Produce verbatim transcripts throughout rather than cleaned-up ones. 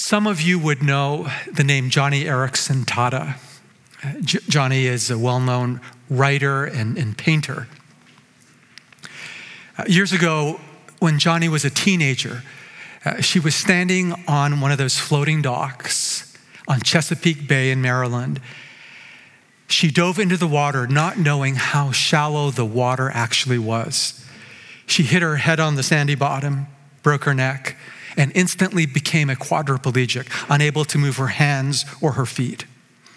Some of you would know the name Joni Eareckson Tada. Uh, J- Joni is a well-known writer and, and painter. Uh, years ago, when Joni was a teenager, uh, she was standing on one of those floating docks on Chesapeake Bay in Maryland. She dove into the water, not knowing how shallow the water actually was. She hit her head on the sandy bottom, broke her neck, and instantly became a quadriplegic, unable to move her hands or her feet.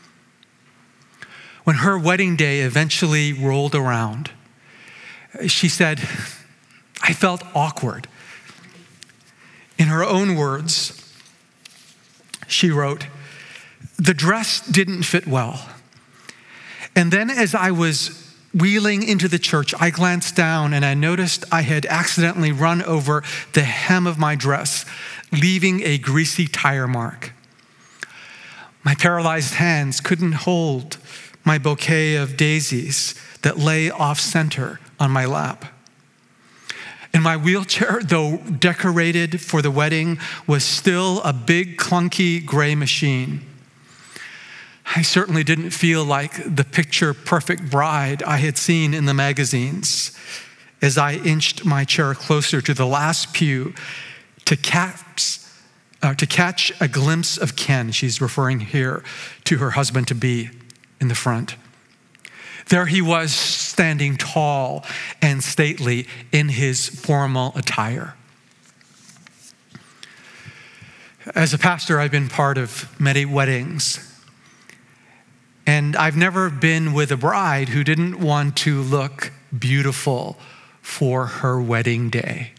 When her wedding day eventually rolled around, she said, "I felt awkward." In her own words, she wrote, "The dress didn't fit well. And then as I was wheeling into the church, I glanced down and I noticed I had accidentally run over the hem of my dress, leaving a greasy tire mark. My paralyzed hands couldn't hold my bouquet of daisies that lay off center on my lap. And my wheelchair, though decorated for the wedding, was still a big clunky gray machine. I certainly didn't feel like the picture-perfect bride I had seen in the magazines as I inched my chair closer to the last pew to catch, uh, to catch a glimpse of Ken." She's referring here to her husband-to-be in the front. There he was, standing tall and stately in his formal attire. As a pastor, I've been part of many weddings. And I've never been with a bride who didn't want to look beautiful for her wedding day.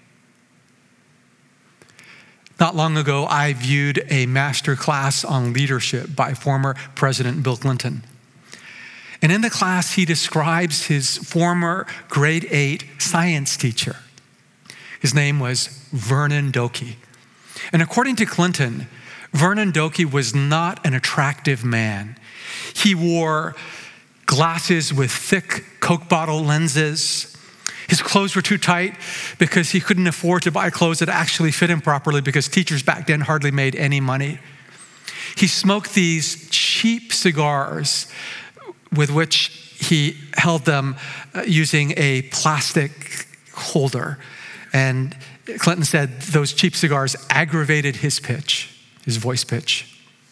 Not long ago, I viewed a master class on leadership by former President Bill Clinton. And in the class, he describes his former grade eight science teacher. His name was Vernon Doki. And according to Clinton, Vernon Doki was not an attractive man. He wore glasses with thick Coke bottle lenses. His clothes were too tight because he couldn't afford to buy clothes that actually fit him properly because teachers back then hardly made any money. He smoked these cheap cigars with which he held them uh, using a plastic holder. And Clinton said those cheap cigars aggravated his pitch, his voice pitch.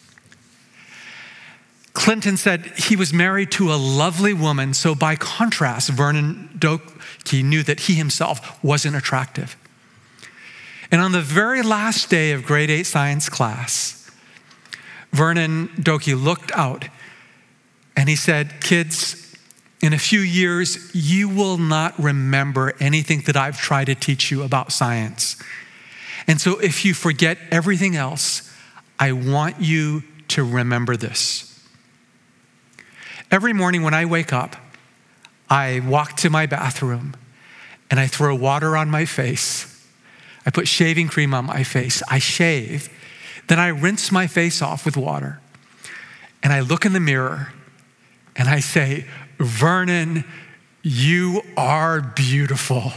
Clinton said he was married to a lovely woman, so by contrast, Vernon Doki knew that he himself wasn't attractive. And on the very last day of grade eight science class, Vernon Doki looked out and he said, "Kids, in a few years, you will not remember anything that I've tried to teach you about science. And so if you forget everything else, I want you to remember this. Every morning when I wake up, I walk to my bathroom and I throw water on my face. I put shaving cream on my face. I shave. Then I rinse my face off with water. And I look in the mirror and I say, 'Vernon, you are beautiful.'"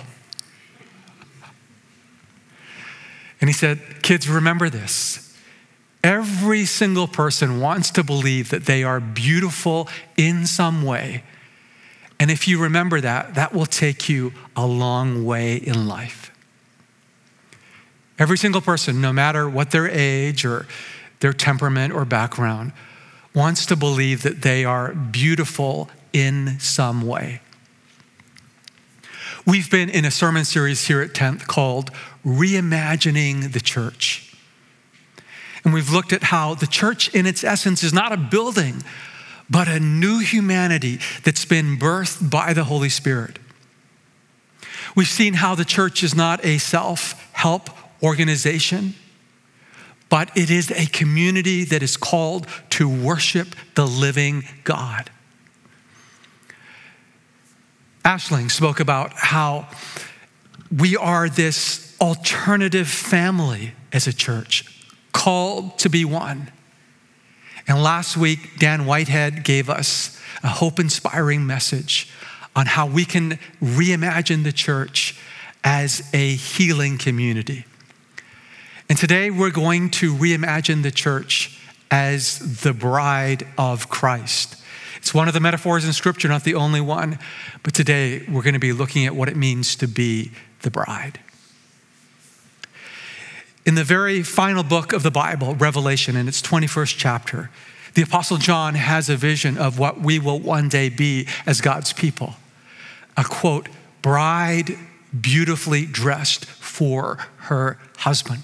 And he said, "Kids, remember this. Every single person wants to believe that they are beautiful in some way. And if you remember that, that will take you a long way in life." Every single person, no matter what their age or their temperament or background, wants to believe that they are beautiful in some way. We've been in a sermon series here at tenth called Reimagining the Church. And we've looked at how the church in its essence is not a building, but a new humanity that's been birthed by the Holy Spirit. We've seen how the church is not a self-help organization, but it is a community that is called to worship the living God. Ashling spoke about how we are this alternative family as a church, called to be one. And last week, Dan Whitehead gave us a hope-inspiring message on how we can reimagine the church as a healing community. And today we're going to reimagine the church as the bride of Christ. It's one of the metaphors in Scripture, not the only one. But today we're going to be looking at what it means to be the bride. In the very final book of the Bible, Revelation, in its twenty-first chapter, the Apostle John has a vision of what we will one day be as God's people. A quote, bride beautifully dressed for her husband.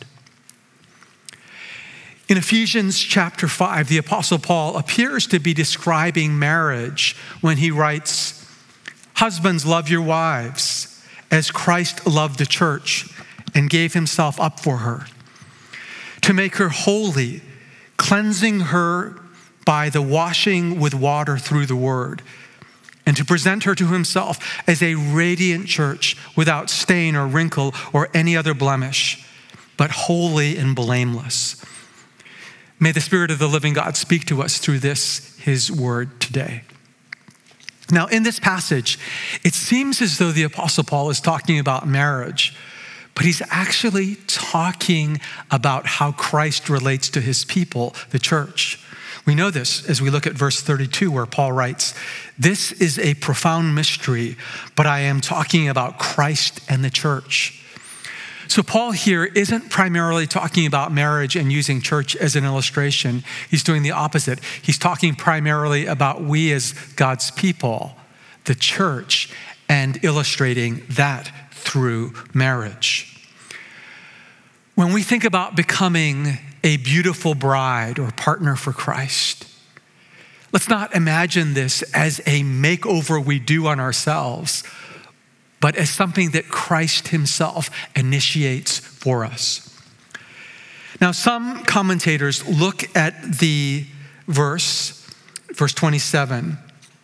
In Ephesians chapter five, the Apostle Paul appears to be describing marriage when he writes, husbands, love your wives as Christ loved the church and gave himself up for her, to make her holy, cleansing her by the washing with water through the word, and to present her to himself as a radiant church without stain or wrinkle or any other blemish, but holy and blameless. May the Spirit of the living God speak to us through this, his word today. Now, in this passage, it seems as though the Apostle Paul is talking about marriage, but he's actually talking about how Christ relates to his people, the church. We know this as we look at verse thirty-two, where Paul writes, this is a profound mystery, but I am talking about Christ and the church. So Paul here isn't primarily talking about marriage and using church as an illustration. He's doing the opposite. He's talking primarily about we as God's people, the church, and illustrating that through marriage. When we think about becoming a beautiful bride or partner for Christ, let's not imagine this as a makeover we do on ourselves, but as something that Christ himself initiates for us. Now, some commentators look at the verse, verse twenty-seven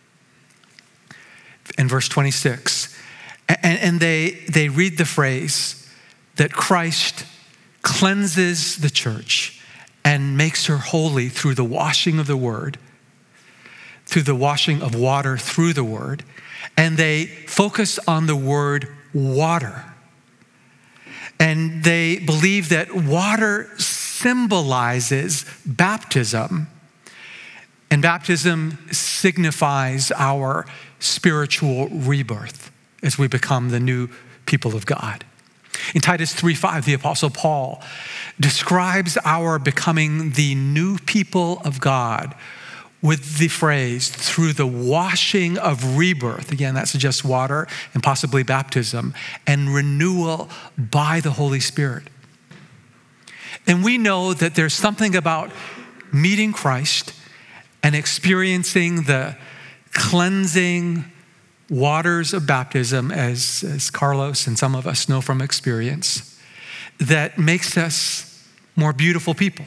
and verse twenty-six, and, and they, they read the phrase that Christ cleanses the church and makes her holy through the washing of the word, through the washing of water through the word, and they focus on the word water. And they believe that water symbolizes baptism, and baptism signifies our spiritual rebirth as we become the new people of God. In Titus three five, the Apostle Paul describes our becoming the new people of God with the phrase, through the washing of rebirth. Again, that suggests water and possibly baptism, and renewal by the Holy Spirit. And we know that there's something about meeting Christ and experiencing the cleansing waters of baptism, as, as Carlos and some of us know from experience, that makes us more beautiful people.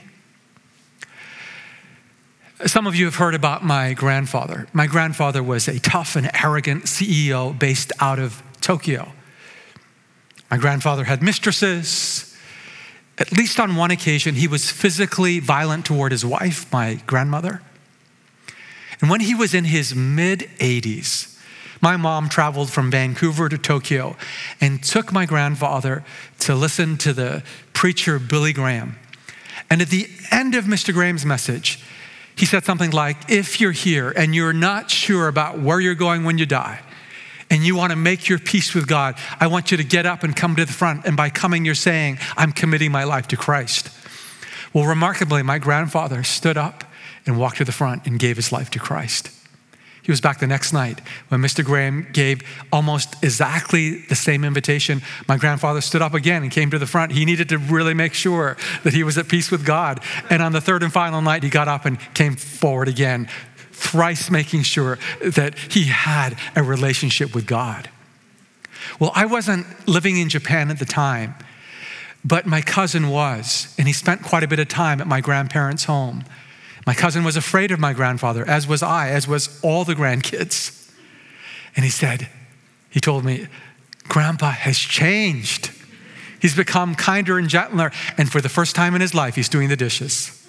Some of you have heard about my grandfather. My grandfather was a tough and arrogant C E O based out of Tokyo. My grandfather had mistresses. At least on one occasion, he was physically violent toward his wife, my grandmother. And when he was in his mid-eighties, my mom traveled from Vancouver to Tokyo and took my grandfather to listen to the preacher Billy Graham. And at the end of Mister Graham's message, he said something like, if you're here and you're not sure about where you're going when you die, and you want to make your peace with God, I want you to get up and come to the front. And by coming, you're saying, I'm committing my life to Christ. Well, remarkably, my grandfather stood up and walked to the front and gave his life to Christ. He was back the next night when Mister Graham gave almost exactly the same invitation. My grandfather stood up again and came to the front. He needed to really make sure that he was at peace with God. And on the third and final night, he got up and came forward again, thrice making sure that he had a relationship with God. Well, I wasn't living in Japan at the time, but my cousin was, and he spent quite a bit of time at my grandparents' home. My cousin was afraid of my grandfather, as was I, as was all the grandkids. And he said, he told me, Grandpa has changed. He's become kinder and gentler. And for the first time in his life, he's doing the dishes.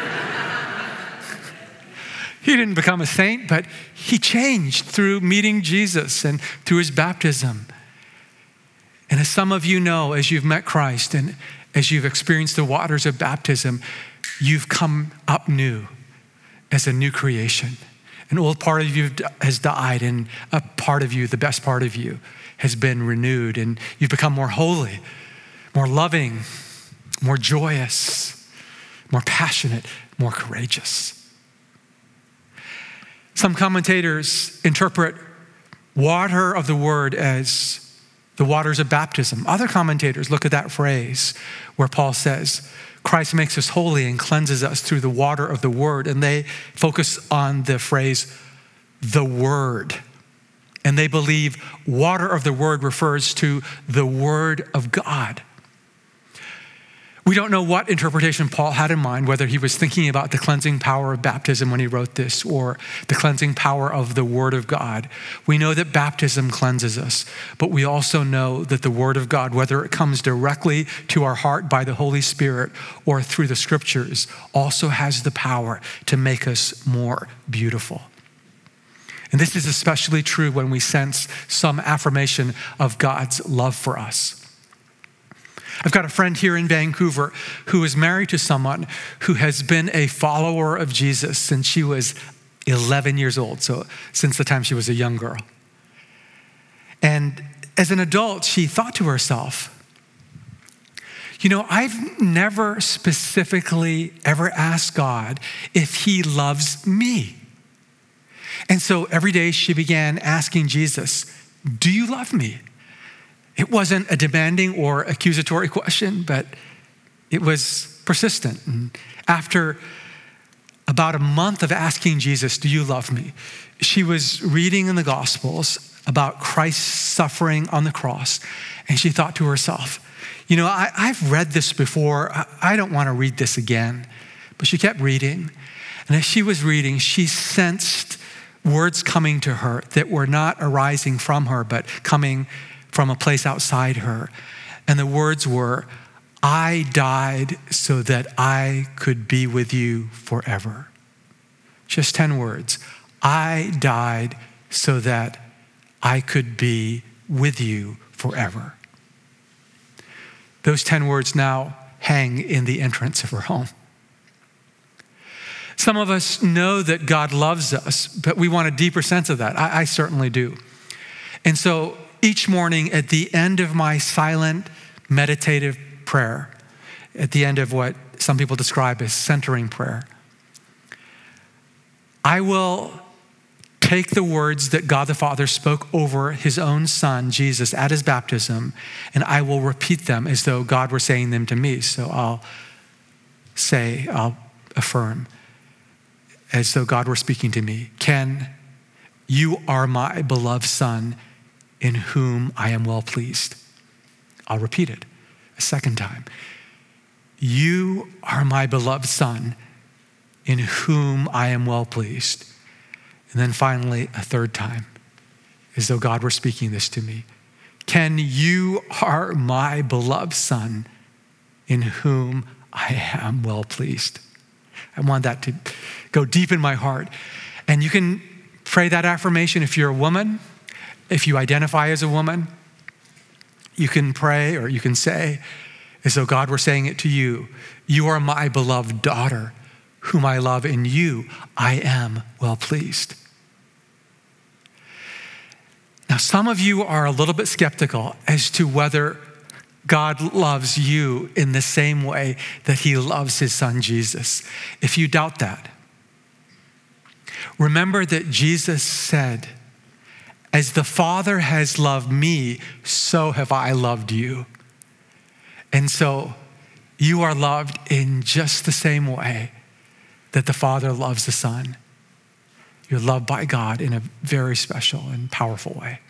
He didn't become a saint, but he changed through meeting Jesus and through his baptism. And as some of you know, as you've met Christ and, as you've experienced the waters of baptism, you've come up new as a new creation. An old part of you has died, and a part of you, the best part of you, has been renewed, and you've become more holy, more loving, more joyous, more passionate, more courageous. Some commentators interpret water of the word as the waters of baptism. Other commentators look at that phrase where Paul says, Christ makes us holy and cleanses us through the water of the word. And they focus on the phrase, the word. And they believe water of the word refers to the word of God. We don't know what interpretation Paul had in mind, whether he was thinking about the cleansing power of baptism when he wrote this, or the cleansing power of the word of God. We know that baptism cleanses us, but we also know that the word of God, whether it comes directly to our heart by the Holy Spirit or through the scriptures, also has the power to make us more beautiful. And this is especially true when we sense some affirmation of God's love for us. I've got a friend here in Vancouver who is married to someone who has been a follower of Jesus since she was eleven years old, so since the time she was a young girl. And as an adult, she thought to herself, you know, I've never specifically ever asked God if he loves me. And so every day she began asking Jesus, do you love me? It wasn't a demanding or accusatory question, but it was persistent. And after about a month of asking Jesus, do you love me? She was reading in the Gospels about Christ's suffering on the cross. And she thought to herself, you know, I, I've read this before. I, I don't want to read this again. But she kept reading. And as she was reading, she sensed words coming to her that were not arising from her, but coming from a place outside her. And the words were, I died so that I could be with you forever. Just ten words. I died so that I could be with you forever. Those ten words now hang in the entrance of her home. Some of us know that God loves us, but we want a deeper sense of that. I, I certainly do. And so each morning at the end of my silent meditative prayer, at the end of what some people describe as centering prayer, I will take the words that God the Father spoke over his own son, Jesus, at his baptism, and I will repeat them as though God were saying them to me. So I'll say, I'll affirm, as though God were speaking to me, Ken, you are my beloved son, in whom I am well pleased. I'll repeat it a second time. You are my beloved son, in whom I am well pleased. And then finally, a third time, as though God were speaking this to me. Ken, you are my beloved son, in whom I am well pleased. I want that to go deep in my heart. And you can pray that affirmation if you're a woman. If you identify as a woman, you can pray or you can say, as though God were saying it to you, you are my beloved daughter, whom I love, in you I am well pleased. Now, some of you are a little bit skeptical as to whether God loves you in the same way that he loves his son, Jesus. If you doubt that, remember that Jesus said, as the Father has loved me, so have I loved you. And so you are loved in just the same way that the Father loves the Son. You're loved by God in a very special and powerful way.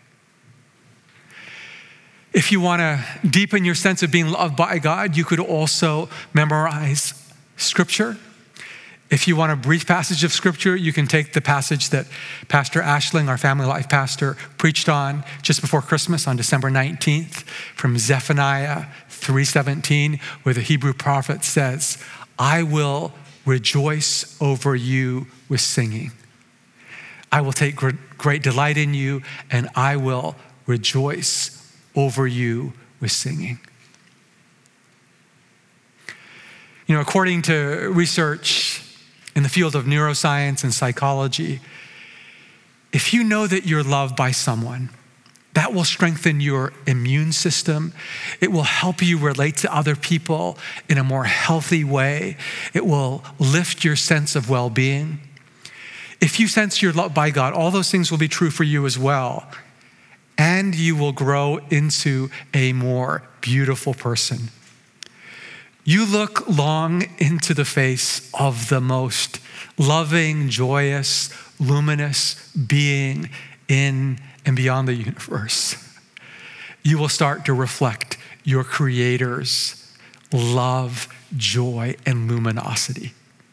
If you want to deepen your sense of being loved by God, you could also memorize Scripture. If you want a brief passage of Scripture, you can take the passage that Pastor Ashling, our family life pastor, preached on just before Christmas on December nineteenth from Zephaniah three seventeen, where the Hebrew prophet says, I will rejoice over you with singing. I will take great delight in you, and I will rejoice over you with singing. You know, according to research in the field of neuroscience and psychology, if you know that you're loved by someone, that will strengthen your immune system. It will help you relate to other people in a more healthy way. It will lift your sense of well-being. If you sense you're loved by God, all those things will be true for you as well. And you will grow into a more beautiful person. You look long into the face of the most loving, joyous, luminous being in and beyond the universe. You will start to reflect your Creator's love, joy, and luminosity.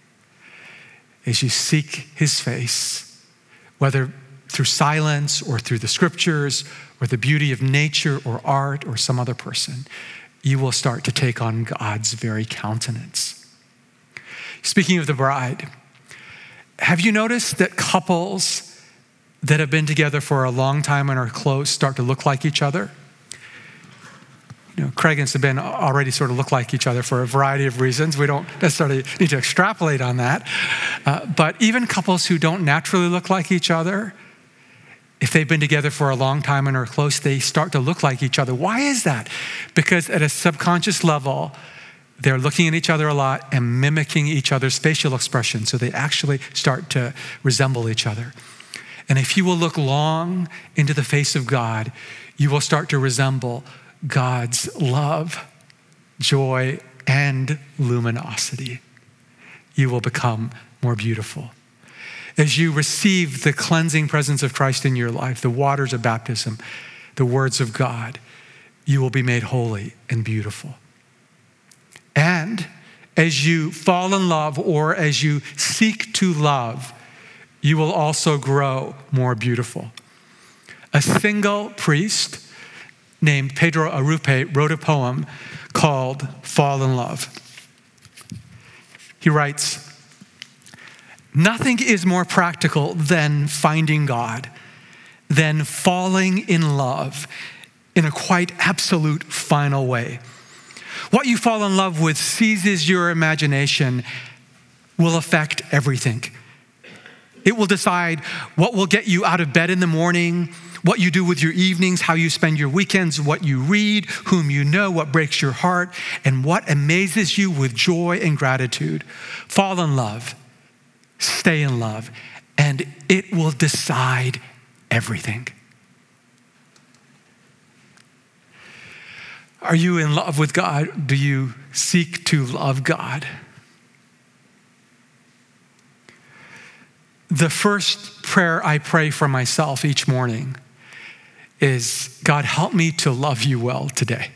As you seek his face, whether through silence or through the scriptures or the beauty of nature or art or some other person, you will start to take on God's very countenance. Speaking of the bride, have you noticed that couples that have been together for a long time and are close start to look like each other? You know, Craig and Sabine already sort of look like each other for a variety of reasons. We don't necessarily need to extrapolate on that. Uh, but even couples who don't naturally look like each other, if they've been together for a long time and are close, they start to look like each other. Why is that? Because at a subconscious level, they're looking at each other a lot and mimicking each other's facial expressions. So they actually start to resemble each other. And if you will look long into the face of God, you will start to resemble God's love, joy, and luminosity. You will become more beautiful. As you receive the cleansing presence of Christ in your life, the waters of baptism, the words of God, you will be made holy and beautiful. And as you fall in love or as you seek to love, you will also grow more beautiful. A single priest named Pedro Arrupe wrote a poem called Fall in Love. He writes, "Nothing is more practical than finding God, than falling in love in a quite absolute final way. What you fall in love with seizes your imagination, will affect everything. It will decide what will get you out of bed in the morning, what you do with your evenings, how you spend your weekends, what you read, whom you know, what breaks your heart, and what amazes you with joy and gratitude. Fall in love, stay in love, and it will decide everything." Are you in love with God? Do you seek to love God? The first prayer I pray for myself each morning is, God, help me to love you well today.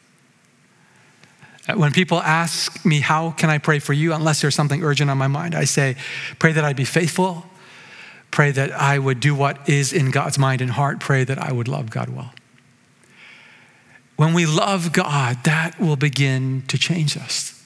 When people ask me, how can I pray for you, unless there's something urgent on my mind, I say, pray that I be faithful, pray that I would do what is in God's mind and heart, pray that I would love God well. When we love God, that will begin to change us.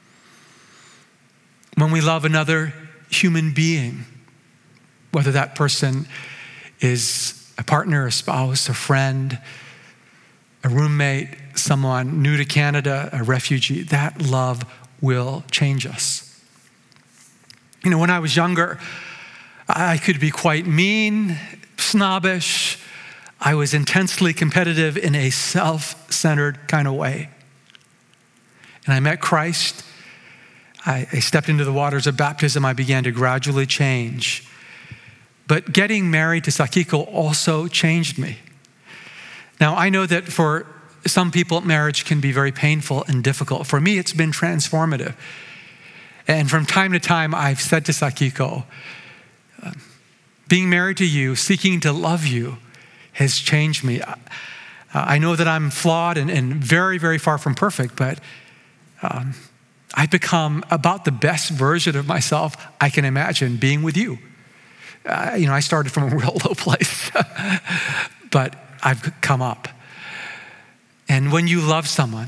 When we love another human being, whether that person is a partner, a spouse, a friend, a roommate, someone new to Canada, a refugee, that love will change us. You know, when I was younger, I could be quite mean, snobbish. I was intensely competitive in a self-centered kind of way. And I met Christ. I, I stepped into the waters of baptism. I began to gradually change. But getting married to Sakiko also changed me. Now, I know that for some people, marriage can be very painful and difficult. For me, it's been transformative. And from time to time, I've said to Sakiko, uh, being married to you, seeking to love you, has changed me. Uh, I know that I'm flawed and, and very, very far from perfect, but um, I've become about the best version of myself I can imagine being with you. Uh, you know, I started from a real low place, but I've come up. And when you love someone,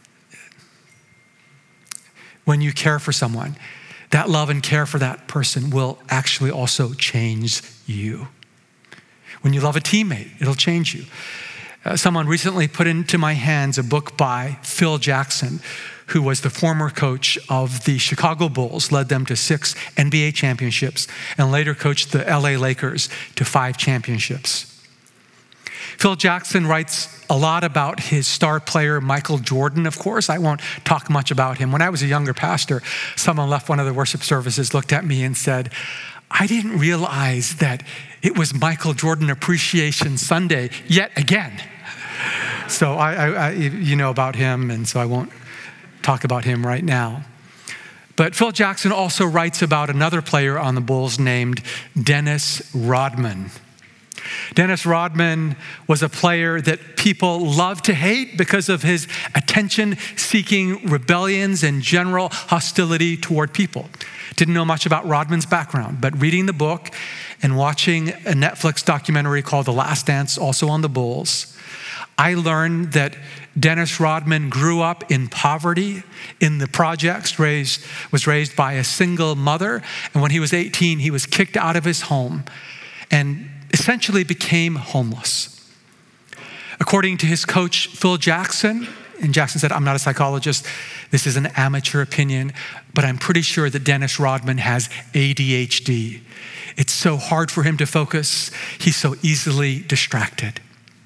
when you care for someone, that love and care for that person will actually also change you. When you love a teammate, it'll change you. Uh, someone recently put into my hands a book by Phil Jackson, who was the former coach of the Chicago Bulls, led them to six N B A championships, and later coached the L A Lakers to five championships. Phil Jackson writes a lot about his star player, Michael Jordan, of course. I won't talk much about him. When I was a younger pastor, someone left one of the worship services, looked at me and said, I didn't realize that it was Michael Jordan Appreciation Sunday yet again. So I, I, I, you know about him, and so I won't talk about him right now. But Phil Jackson also writes about another player on the Bulls named Dennis Rodman. Dennis Rodman was a player that people loved to hate because of his attention-seeking rebellions and general hostility toward people. Didn't know much about Rodman's background, but reading the book and watching a Netflix documentary called The Last Dance, also on the Bulls, I learned that Dennis Rodman grew up in poverty in the projects, raised, was raised by a single mother, and when he was eighteen, he was kicked out of his home and essentially became homeless. According to his coach, Phil Jackson, and Jackson said, I'm not a psychologist, this is an amateur opinion, but I'm pretty sure that Dennis Rodman has A D H D. It's so hard for him to focus. He's so easily distracted.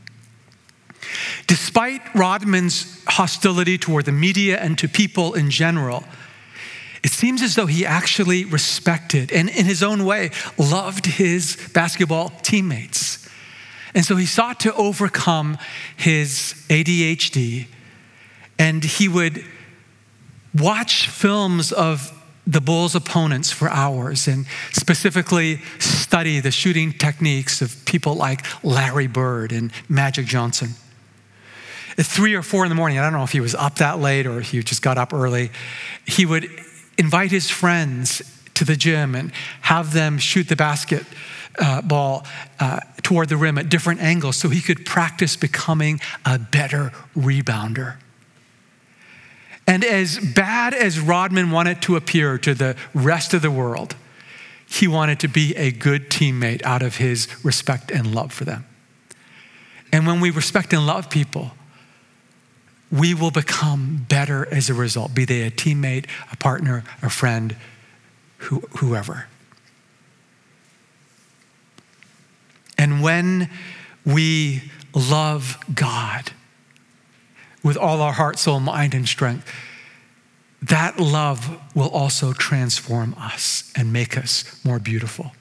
Despite Rodman's hostility toward the media and to people in general, it seems as though he actually respected and in his own way loved his basketball teammates. And so he sought to overcome his A D H D, and he would watch films of the Bulls' opponents for hours and specifically study the shooting techniques of people like Larry Bird and Magic Johnson. At three or four in the morning, I don't know if he was up that late or he just got up early, he would invite his friends to the gym and have them shoot the basket uh, ball uh, toward the rim at different angles so he could practice becoming a better rebounder. And as bad as Rodman wanted to appear to the rest of the world, he wanted to be a good teammate out of his respect and love for them. And when we respect and love people, we will become better as a result, be they a teammate, a partner, a friend, who, whoever. And when we love God with all our heart, soul, mind, and strength, that love will also transform us and make us more beautiful.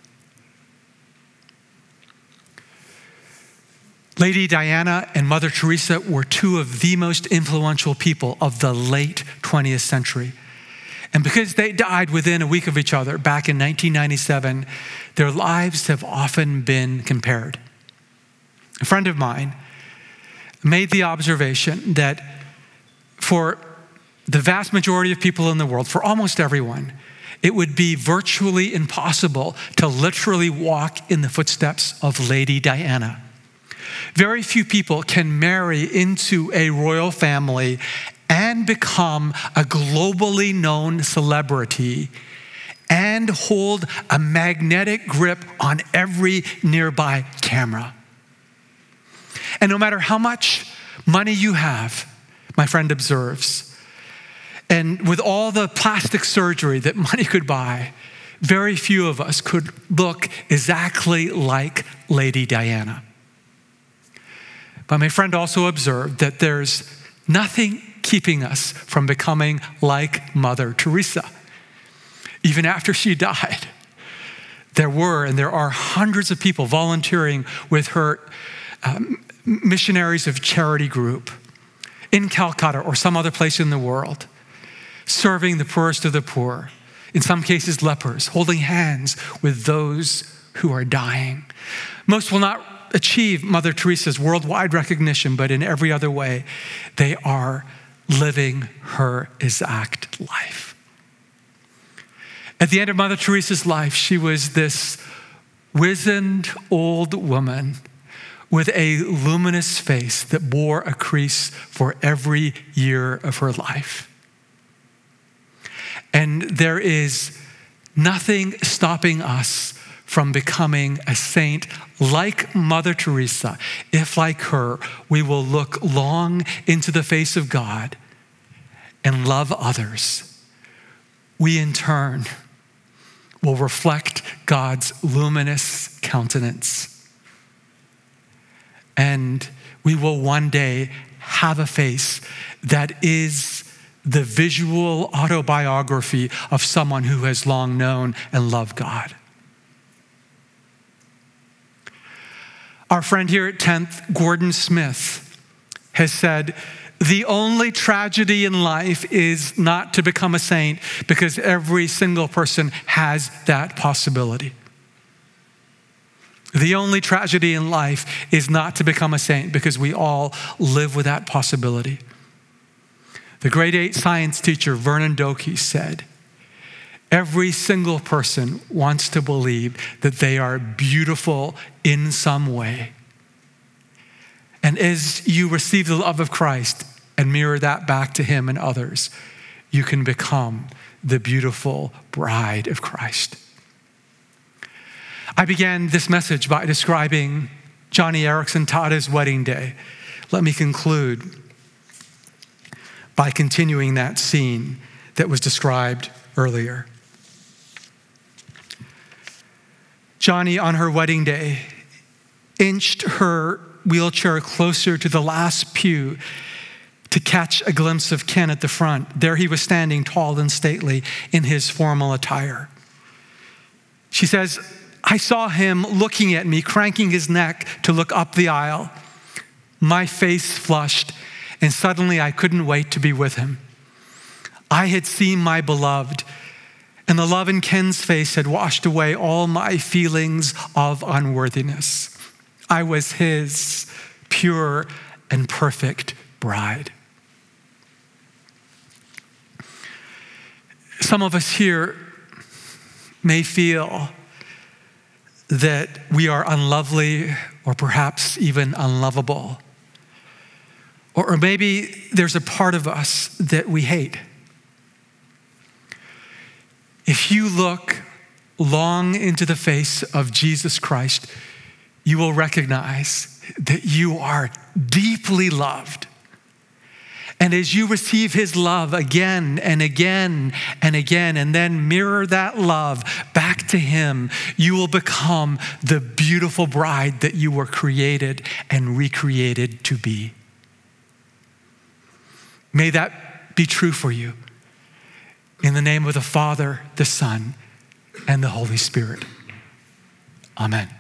Lady Diana and Mother Teresa were two of the most influential people of the late twentieth century. And because they died within a week of each other back in nineteen ninety-seven, their lives have often been compared. A friend of mine made the observation that for the vast majority of people in the world, for almost everyone, it would be virtually impossible to literally walk in the footsteps of Lady Diana. Very few people can marry into a royal family and become a globally known celebrity and hold a magnetic grip on every nearby camera. And no matter how much money you have, my friend observes, and with all the plastic surgery that money could buy, very few of us could look exactly like Lady Diana. But my friend also observed that there's nothing keeping us from becoming like Mother Teresa. Even after she died, there were and there are hundreds of people volunteering with her um, Missionaries of Charity group in Calcutta or some other place in the world, serving the poorest of the poor, in some cases lepers, holding hands with those who are dying. Most will not achieve Mother Teresa's worldwide recognition, but in every other way, they are living her exact life. At the end of Mother Teresa's life, she was this wizened old woman with a luminous face that bore a crease for every year of her life. And there is nothing stopping us from becoming a saint like Mother Teresa, if like her, we will look long into the face of God and love others, we in turn will reflect God's luminous countenance. And we will one day have a face that is the visual autobiography of someone who has long known and loved God. Our friend here at tenth, Gordon Smith, has said, the only tragedy in life is not to become a saint, because every single person has that possibility. The only tragedy in life is not to become a saint, because we all live with that possibility. The grade eight science teacher, Vernon Doki, said, every single person wants to believe that they are beautiful in some way. And as you receive the love of Christ and mirror that back to him and others, you can become the beautiful bride of Christ. I began this message by describing Johnny Erickson Tada's wedding day. Let me conclude by continuing that scene that was described earlier. Johnny, on her wedding day, inched her wheelchair closer to the last pew to catch a glimpse of Ken at the front. There he was standing tall and stately in his formal attire. She says, I saw him looking at me, cranking his neck to look up the aisle. My face flushed, and suddenly I couldn't wait to be with him. I had seen my beloved, and the love in Ken's face had washed away all my feelings of unworthiness. I was his pure and perfect bride. Some of us here may feel that we are unlovely, or perhaps even unlovable. Or, or maybe there's a part of us that we hate. If you look long into the face of Jesus Christ, you will recognize that you are deeply loved. And as you receive his love again and again and again, and then mirror that love back to him, you will become the beautiful bride that you were created and recreated to be. May that be true for you. In the name of the Father, the Son, and the Holy Spirit. Amen.